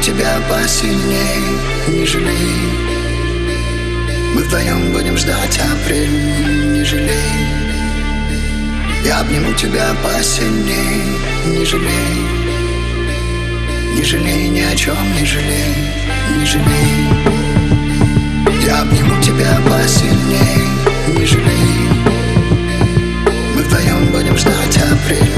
тебя посильней, не жалей. Мы вдвоем будем ждать апрель, не жалей. Я обниму тебя посильней, не жалей. Не жалей ни о чем, не жалей, не жалей. Я обниму тебя посильней, не жалей. Мы вдвоем будем ждать апрель.